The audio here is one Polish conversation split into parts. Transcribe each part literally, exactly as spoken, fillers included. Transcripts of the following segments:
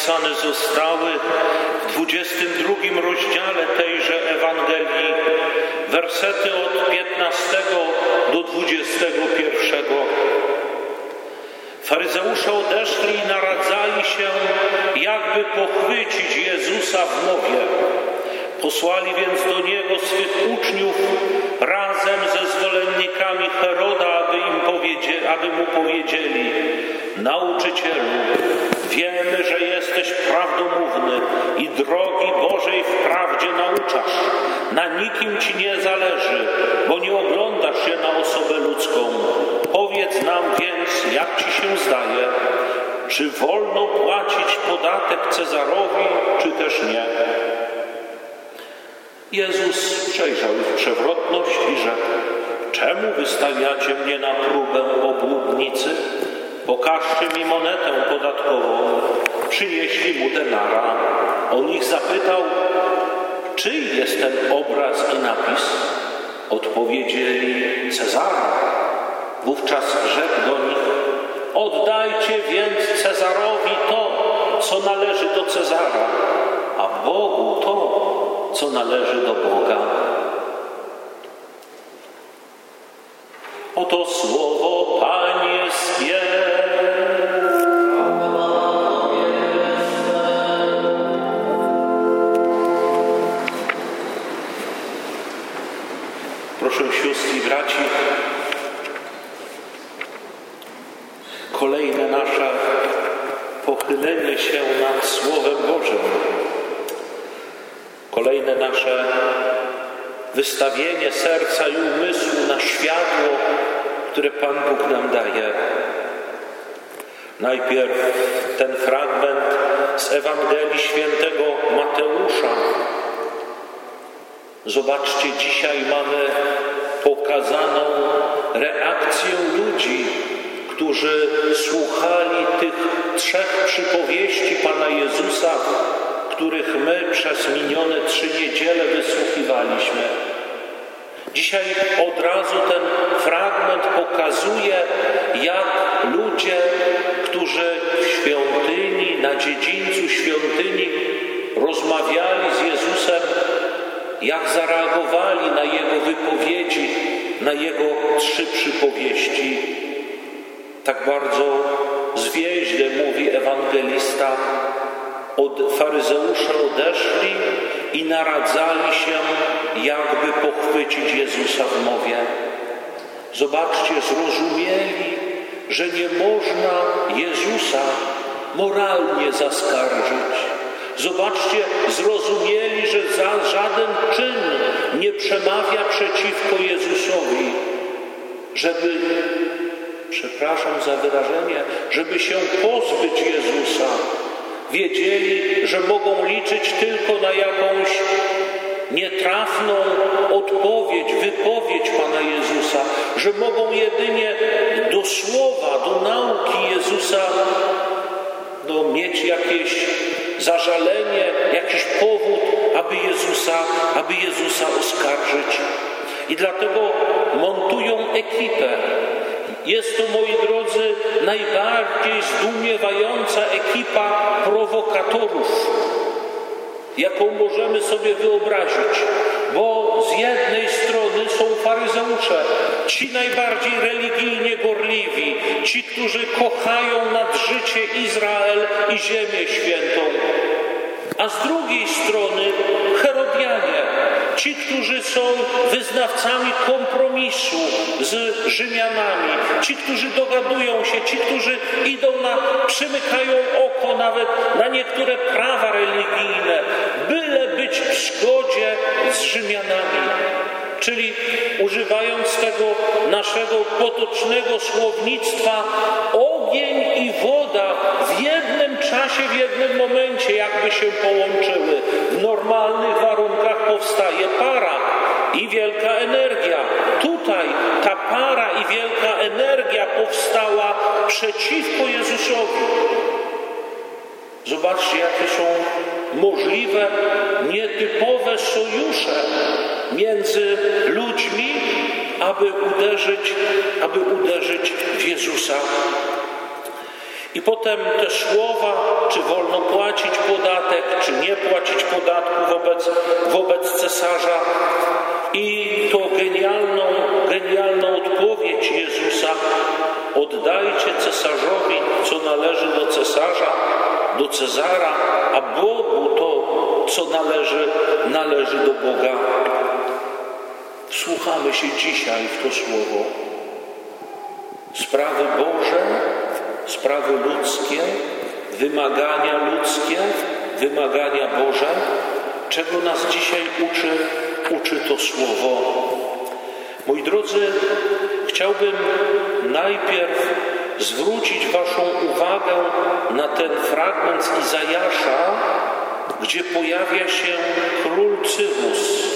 zapisane zostały w dwudziestym drugim rozdziale tejże Ewangelii, wersety od piętnastego do dwudziestego pierwszego. Faryzeusze odeszli i naradzali się, jakby pochwycić Jezusa w mowie. Posłali więc do Niego swych uczniów razem ze zwolennikami Heroda, aby, im powiedzieli, aby Mu powiedzieli: Nauczycielu, wiemy, że jesteś prawdomówny i drogi Bożej wprawdzie nauczasz. Na nikim Ci nie zależy, bo nie oglądasz się na osobę ludzką. Powiedz nam więc, jak Ci się zdaje, czy wolno płacić podatek Cezarowi, czy też nie? Jezus przejrzał ich przewrotność i rzekł: czemu wystawiacie mnie na próbę, obłudnicy? Pokażcie mi monetę podatkową. Przynieśli mu denara. On ich zapytał: czyj jest ten obraz i napis? Odpowiedzieli: Cezara. Wówczas rzekł do nich: oddajcie więc Cezarowi to, co należy do Cezara, a Bogu to, co należy do Boga. Oto słowo Pańskie. Proszę sióstr i braci, kolejne nasze pochylenie się nad Słowem Bożym, kolejne nasze wystawienie serca i umysłu na światło, które Pan Bóg nam daje. Najpierw ten fragment z Ewangelii Świętego Mateusza. Zobaczcie, dzisiaj mamy pokazaną reakcję ludzi, którzy słuchali tych trzech przypowieści Pana Jezusa, których my przez minione trzy niedziele wysłuchiwaliśmy. Dzisiaj od razu ten fragment pokazuje, jak ludzie, którzy w świątyni, na dziedzińcu świątyni rozmawiali z Jezusem, jak zareagowali na Jego wypowiedzi, na Jego trzy przypowieści. Tak bardzo zwięźle mówi ewangelista: od faryzeusze odeszli i naradzali się, jakby pochwycić Jezusa w mowie. Zobaczcie, zrozumieli, że nie można Jezusa moralnie zaskarżyć. Zobaczcie, zrozumieli, że za żaden czyn nie przemawia przeciwko Jezusowi, żeby, przepraszam za wyrażenie, żeby się pozbyć Jezusa. Wiedzieli, że mogą liczyć tylko na jakąś nietrafną odpowiedź, wypowiedź Pana Jezusa, że mogą jedynie do słowa, do nauki Jezusa no, mieć jakieś zażalenie, jakiś powód, aby Jezusa, aby Jezusa oskarżyć. I dlatego montują ekipę. Jest to, moi drodzy, najbardziej zdumiewająca ekipa prowokatorów, jaką możemy sobie wyobrazić. Bo z jednej strony są faryzeusze, ci najbardziej religijnie gorliwi, ci, którzy kochają nad życie Izrael i ziemię świętą. A z drugiej strony Herodianie, ci, którzy są wyznawcami kompromisu z Rzymianami, ci, którzy dogadują się, ci, którzy idą na, przymykają oko nawet na niektóre prawa religijne, byle być w zgodzie z Rzymianami. Czyli używając tego naszego potocznego słownictwa, ogień i woda w jednym czasie, w jednym momencie jakby się połączyły. W normalnych warunkach powstaje para i wielka energia. Tutaj ta para i wielka energia powstała przeciwko Jezusowi. Zobaczcie, jakie są możliwe, nietypowe sojusze między ludźmi, aby uderzyć, aby uderzyć w Jezusa. I potem te słowa, czy wolno płacić podatek, czy nie płacić podatku wobec, wobec cesarza. I to genialną, genialną odpowiedź Jezusa: oddajcie cesarzowi, co należy do cesarza, do Cezara, a Bogu to, co należy, należy do Boga. Wsłuchamy się dzisiaj w to słowo. Sprawy Boże, sprawy ludzkie, wymagania ludzkie, wymagania Boże. Czego nas dzisiaj uczy, uczy to słowo? Moi drodzy, chciałbym najpierw zwrócić waszą uwagę na ten fragment z Izajasza, gdzie pojawia się król Cyrus.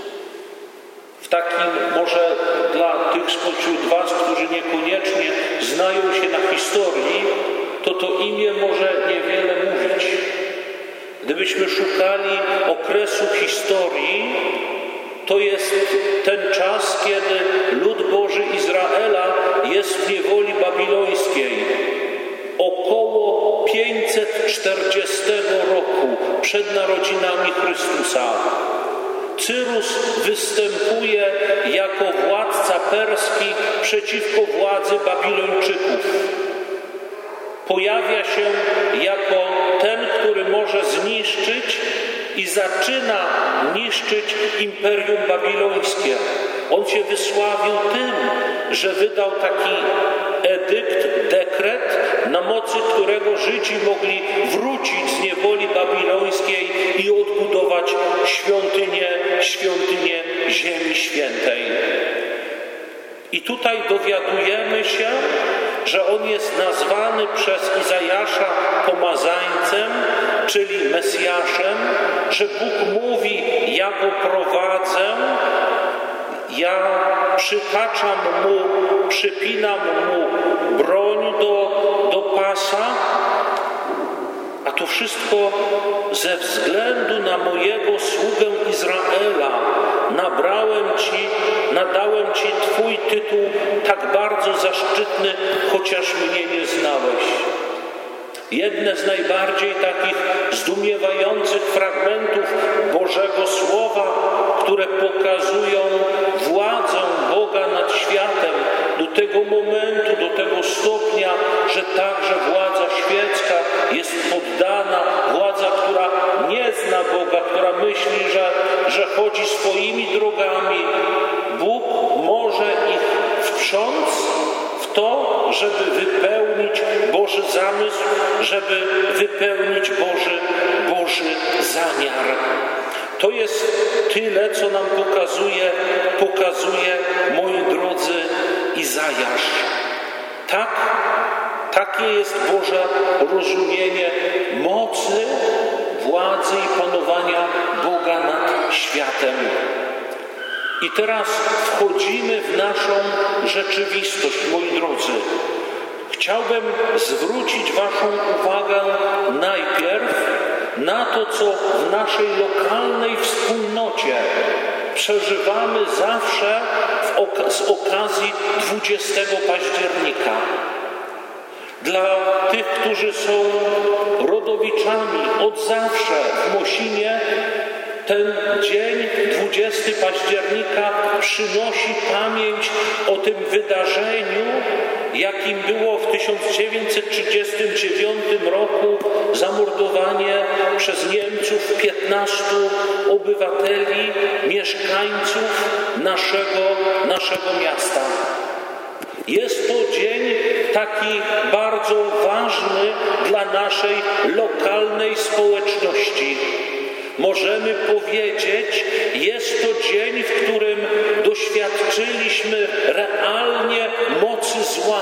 W takim, może dla tych spośród was, którzy niekoniecznie znają się na historii, to to imię może niewiele mówić. Gdybyśmy szukali okresu historii, to jest ten czas, kiedy lud Boży Izraela jest w niewoli babilońskiej. Około pięćset czterdziestego roku przed narodzinami Chrystusa. Cyrus występuje jako władca perski przeciwko władzy Babilończyków. Pojawia się jako ten, który może zniszczyć i zaczyna niszczyć Imperium Babilońskie. On się wysławił tym, że wydał taki edykt, dekret, na mocy którego Żydzi mogli wrócić z niewoli babilońskiej i odbudować świątynię, świątynię Ziemi Świętej. I tutaj dowiadujemy się, że on jest nazwany przez Izajasza pomazańcem, czyli Mesjaszem, że Bóg mówi: ja go prowadzę, ja przytaczam mu, przypinam mu broń do, do pasa, a to wszystko ze względu na mojego sługę Izraela. Nabrałem Ci, nadałem Ci Twój tytuł tak bardzo zaszczytny, chociaż mnie nie znałeś. Jedne z najbardziej takich zdumiewających fragmentów Bożego Słowa, które pokazują władzę Boga nad światem do tego momentu, do tego stopnia, że także władza świecka jest poddana, władza, która nie zna Boga, która myśli, że, że chodzi swoimi drogami. Bóg może ich wprząc w to, żeby wypełnić Boży zamysł, żeby wypełnić Boży, Boży zamiar. To jest tyle, co nam pokazuje, pokazuje, moi drodzy, Izajasz. Tak, takie jest Boże rozumienie mocy, władzy i panowania Boga nad światem. I teraz wchodzimy w naszą rzeczywistość, moi drodzy. Chciałbym zwrócić waszą uwagę najpierw na to, co w naszej lokalnej wspólnocie przeżywamy zawsze w ok- z okazji dwudziestego października. Dla tych, którzy są rodowiczami od zawsze w Mosinie, ten dzień, dwudziestego października, przynosi pamięć o tym wydarzeniu, jakim było w tysiąc dziewięćset trzydziestym dziewiątym roku zamordowanie przez Niemców piętnastu obywateli, mieszkańców naszego, naszego miasta. Jest to dzień taki bardzo ważny dla naszej lokalnej społeczności. Możemy powiedzieć, jest to dzień, w którym doświadczyliśmy realnie mocy zła.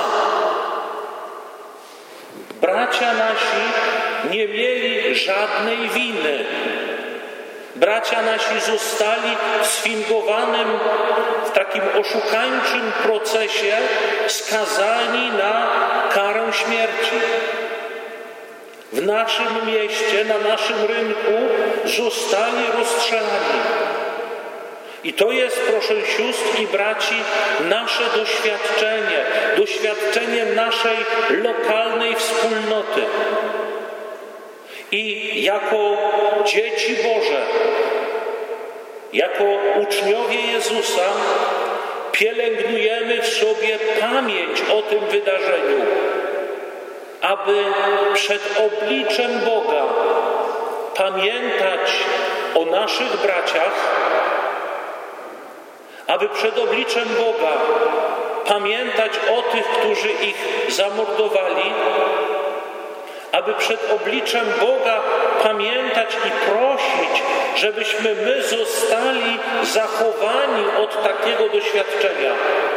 Bracia nasi nie mieli żadnej winy. Bracia nasi zostali w sfingowanym, w takim oszukańczym procesie skazani na karę śmierci. W naszym mieście, na naszym rynku zostali rozstrzelani. I to jest, proszę sióstr i braci, nasze doświadczenie, doświadczenie naszej lokalnej wspólnoty. I jako dzieci Boże, jako uczniowie Jezusa pielęgnujemy w sobie pamięć o tym wydarzeniu, aby przed obliczem Boga pamiętać o naszych braciach, aby przed obliczem Boga pamiętać o tych, którzy ich zamordowali, aby przed obliczem Boga pamiętać i prosić, żebyśmy my zostali zachowani od takiego doświadczenia.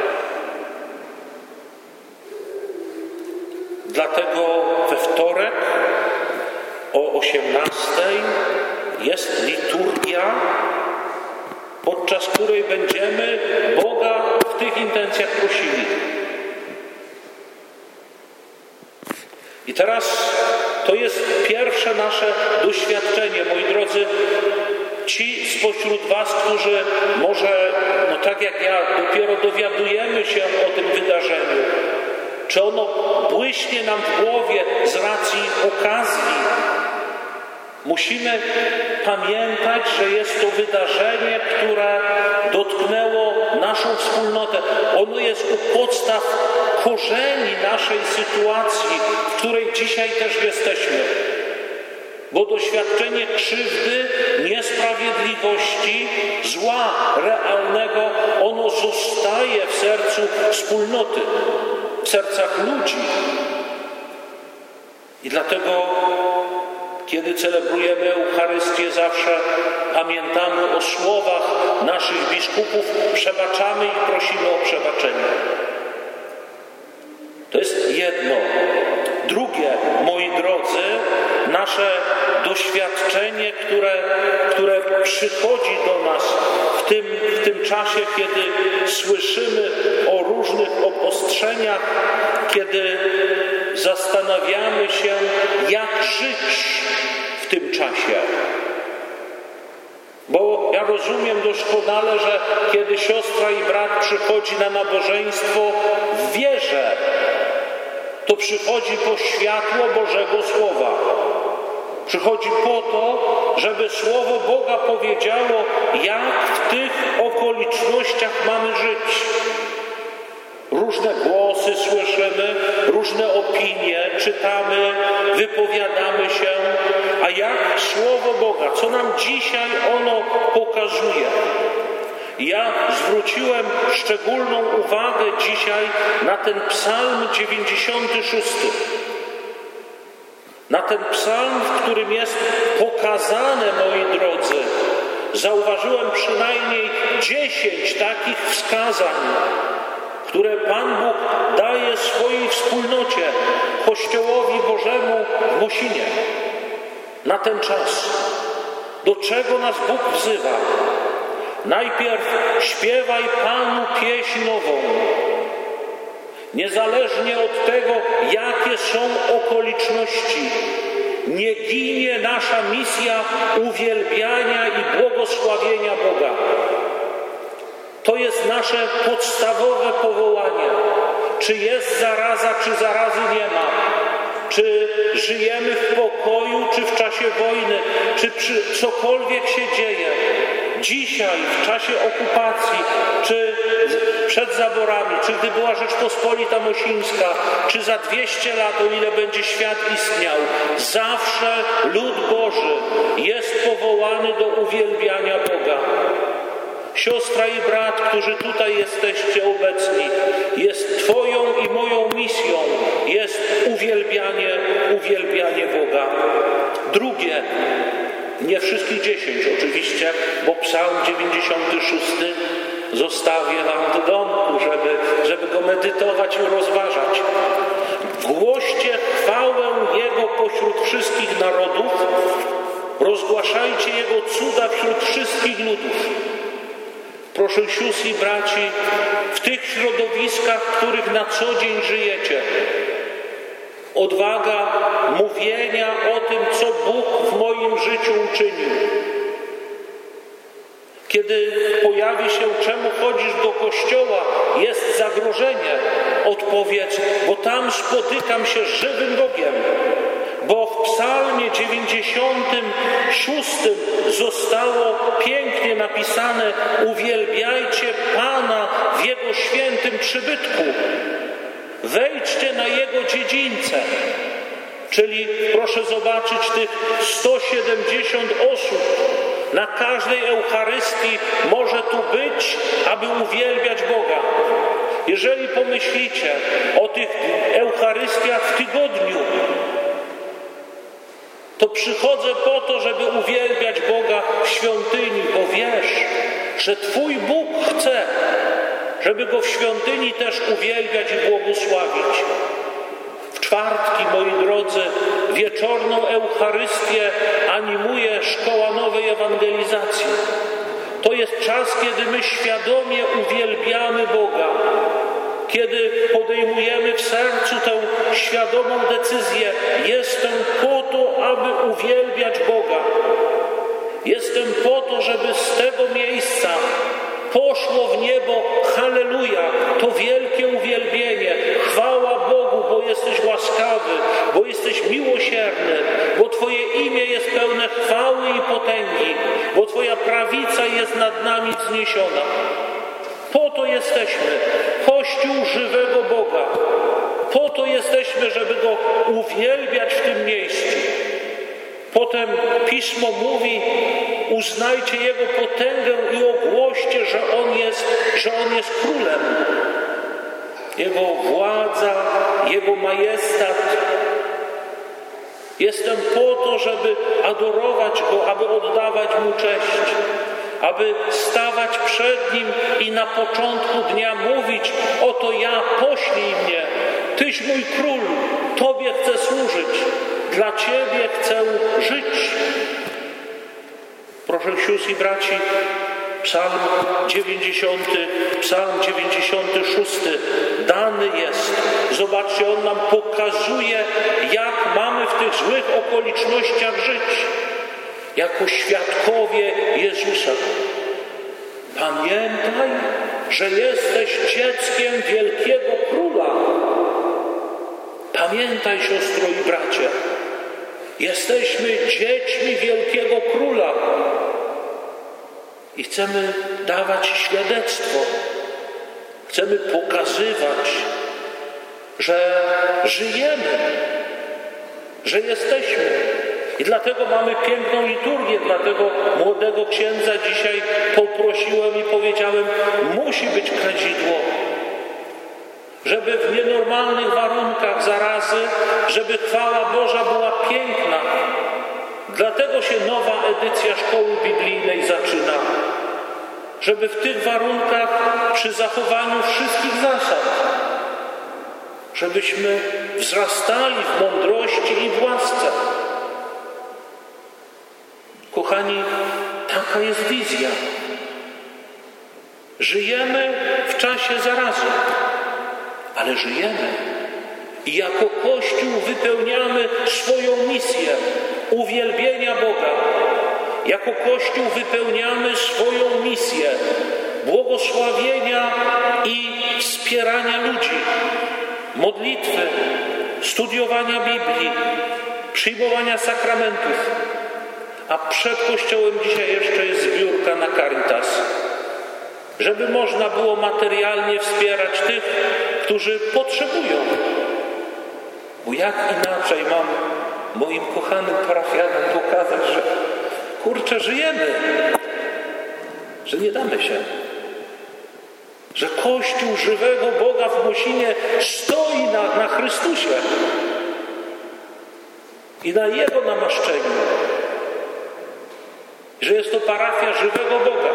Dlatego we wtorek o osiemnastej jest liturgia, podczas której będziemy Boga w tych intencjach prosili. I teraz to jest pierwsze nasze doświadczenie, moi drodzy. Ci spośród was, którzy może, no tak jak ja, dopiero dowiadujemy się o tym wydarzeniu, czy ono błyśnie nam w głowie z racji okazji, musimy pamiętać, że jest to wydarzenie, które dotknęło naszą wspólnotę. Ono jest u podstaw korzeni naszej sytuacji, w której dzisiaj też jesteśmy. Bo doświadczenie krzywdy, niesprawiedliwości, zła realnego, ono zostaje w sercu wspólnoty, w sercach ludzi. I dlatego, kiedy celebrujemy Eucharystię, zawsze pamiętamy o słowach naszych biskupów, przebaczamy i prosimy o przebaczenie. To jest jedno. Drugie, moi drodzy, nasze doświadczenie, które, które przychodzi do nas w tym, w tym czasie, kiedy słyszymy o różnych obostrzeniach, kiedy zastanawiamy się, jak żyć w tym czasie. Bo ja rozumiem doskonale, że kiedy siostra i brat przychodzi na nabożeństwo w wierze, to przychodzi po światło Bożego Słowa. Przychodzi po to, żeby Słowo Boga powiedziało, jak w tych okolicznościach mamy żyć. Różne głosy słyszymy, różne opinie czytamy, wypowiadamy się, a jak Słowo Boga, co nam dzisiaj ono pokazuje. Ja zwróciłem szczególną uwagę dzisiaj na ten psalm dziewięćdziesiąty szósty. Na ten psalm, w którym jest pokazane, moi drodzy, zauważyłem przynajmniej dziesięć takich wskazań, które Pan Bóg daje swojej wspólnocie, Kościołowi Bożemu w Mosinie. Na ten czas. Do czego nas Bóg wzywa? Najpierw śpiewaj Panu pieśń nową. Niezależnie od tego, jakie są okoliczności, nie ginie nasza misja uwielbiania i błogosławienia Boga. To jest nasze podstawowe powołanie. Czy jest zaraza, czy zarazy nie ma. Czy żyjemy w pokoju, czy w czasie wojny, czy przy, cokolwiek się dzieje. Dzisiaj, w czasie okupacji, czy przed zaborami, czy gdy była Rzeczpospolita Mosińska, czy za dwieście lat, o ile będzie świat istniał, zawsze lud Boży jest powołany do uwielbiania Boga. Siostra i brat, którzy tutaj jesteście obecni, jest Twoją i moją misją, jest uwielbianie, uwielbianie Boga. Drugie, nie wszystkich dziesięć oczywiście, bo psalm dziewięćdziesiąty szósty zostawię wam w domku, żeby, żeby go medytować i rozważać. Głoście chwałę Jego pośród wszystkich narodów, rozgłaszajcie Jego cuda wśród wszystkich ludów. Proszę sióstr i braci, w tych środowiskach, w których na co dzień żyjecie, odwaga mówienia o tym, co Bóg w moim życiu uczynił. Kiedy pojawi się, czemu chodzisz do kościoła, jest zagrożenie, odpowiedz, bo tam spotykam się z żywym Bogiem. Bo w psalmie dziewięćdziesiątym szóstym zostało pięknie napisane: uwielbiajcie Pana w Jego świętym przybytku. Wejdźcie na Jego dziedzińce. Czyli proszę zobaczyć tych sto siedemdziesiąt osób. Na każdej Eucharystii może tu być, aby uwielbiać Boga. Jeżeli pomyślicie o tych Eucharystiach w tygodniu, to przychodzę po to, żeby uwielbiać Boga w świątyni, bo wiesz, że Twój Bóg chce, żeby Go w świątyni też uwielbiać i błogosławić. W czwartki, moi drodzy, wieczorną Eucharystię animuje Szkoła Nowej Ewangelizacji. To jest czas, kiedy my świadomie uwielbiamy Boga, kiedy podejmujemy w sercu tę świadomą decyzję: jestem po to, aby uwielbiać Boga. Jestem po to, żeby z tego miejsca poszło w niebo halleluja, to wielkie uwielbienie, chwała Bogu, bo jesteś łaskawy, bo jesteś miłosierny, bo Twoje imię jest pełne chwały i potęgi, bo Twoja prawica jest nad nami wzniesiona. Po to jesteśmy, Kościół żywego Boga. Po to jesteśmy, żeby Go uwielbiać w tym miejscu. Potem Pismo mówi: uznajcie Jego potęgę i ogłoście, że On jest, że On jest królem. Jego władza, Jego majestat. Jestem po to, żeby adorować Go, aby oddawać Mu cześć, aby stawać przed Nim i na początku dnia mówić: oto ja, poślij mnie, Tyś mój król, Tobie chcę służyć, dla Ciebie chcę żyć. Proszę sióstr i braci, Psalm dziewięćdziesiąty, Psalm dziewięćdziesiąty szósty dany jest. Zobaczcie, on nam pokazuje, jak mamy w tych złych okolicznościach żyć. Jako świadkowie Jezusa. Pamiętaj, że jesteś dzieckiem wielkiego króla. Pamiętaj, siostro i bracie, jesteśmy dziećmi wielkiego króla i chcemy dawać świadectwo. Chcemy pokazywać, że żyjemy, że jesteśmy. I dlatego mamy piękną liturgię, dlatego młodego księdza dzisiaj poprosiłem i powiedziałem: musi być kadzidło, żeby w nienormalnych warunkach zarazy, żeby chwała Boża była piękna. Dlatego się nowa edycja Szkoły Biblijnej zaczyna, żeby w tych warunkach, przy zachowaniu wszystkich zasad, żebyśmy wzrastali w mądrości i w łasce. Kochani, taka jest wizja. Żyjemy w czasie zarazy, ale żyjemy i jako Kościół wypełniamy swoją misję uwielbienia Boga. Jako Kościół wypełniamy swoją misję błogosławienia i wspierania ludzi, modlitwy, studiowania Biblii, przyjmowania sakramentów. A przed Kościołem dzisiaj jeszcze jest zbiórka na Caritas, żeby można było materialnie wspierać tych, którzy potrzebują. Bo jak inaczej mam moim kochanym parafianom pokazać, że kurczę, żyjemy, że nie damy się, że Kościół żywego Boga w Mosinie stoi na, na Chrystusie i na Jego namaszczeniu, że jest to parafia żywego Boga.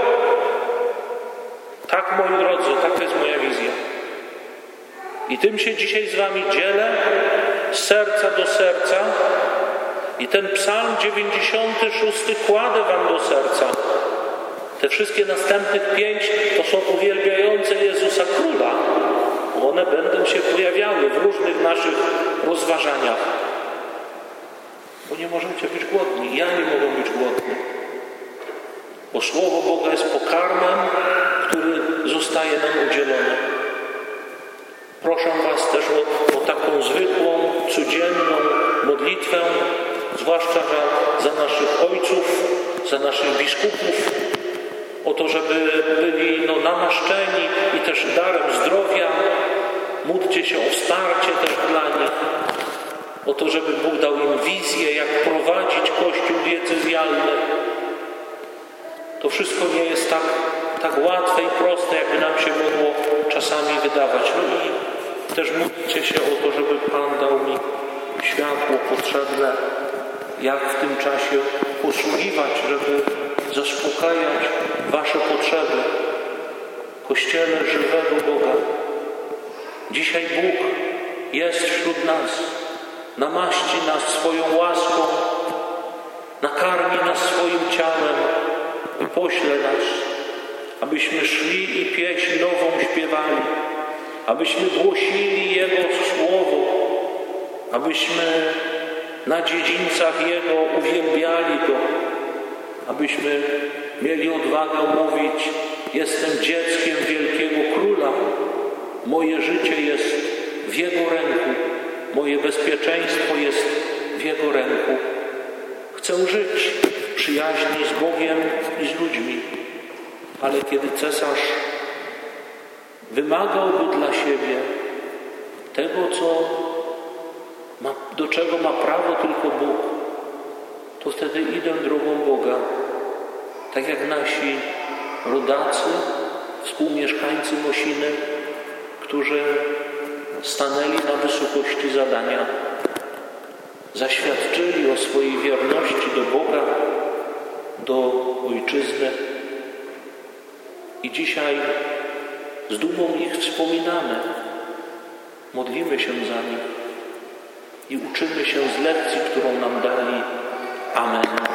Tak, moi drodzy, taka jest moja wizja. I tym się dzisiaj z wami dzielę, z serca do serca. I ten psalm dziewięćdziesiąty szósty kładę wam do serca. Te wszystkie następnych pięć to są uwielbiające Jezusa Króla. One będą się pojawiały w różnych naszych rozważaniach. Bo nie możecie być głodni. Ja nie mogę być głodny. Bo Słowo Boga jest pokarmem, który zostaje nam udzielony. Proszę Was też o, o taką zwykłą, codzienną modlitwę, zwłaszcza za, za naszych ojców, za naszych biskupów, o to, żeby byli no, namaszczeni i też darem zdrowia. Módlcie się o wsparcie też dla nich, o to, żeby Bóg dał im wizję, jak prowadzić Kościół diecezjalny. To wszystko nie jest tak, tak łatwe i proste, jakby nam się mogło czasami wydawać. No i też módlcie się o to, żeby Pan dał mi światło potrzebne, jak w tym czasie posługiwać, żeby zaspokajać Wasze potrzeby. Kościele żywego Boga. Dzisiaj Bóg jest wśród nas, namaści nas swoją łaską, nakarmi nas swoim ciałem i pośle nas, abyśmy szli i pieśń nową śpiewali, abyśmy głosili Jego Słowo, abyśmy na dziedzińcach Jego uwielbiali Go, abyśmy mieli odwagę mówić: jestem dzieckiem wielkiego Króla, moje życie jest w Jego ręku, moje bezpieczeństwo jest w Jego ręku. Chcę żyć w przyjaźni z Bogiem i z ludźmi, ale kiedy cesarz wymagałby dla siebie tego, co ma, do czego ma prawo tylko Bóg, to wtedy idę drogą Boga, tak jak nasi rodacy, współmieszkańcy Mosiny, którzy stanęli na wysokości zadania, zaświadczyli o swojej wierności do Boga, do Ojczyzny i dzisiaj z dumą ich wspominamy, modlimy się za nich i uczymy się z lekcji, którą nam dali. Amen.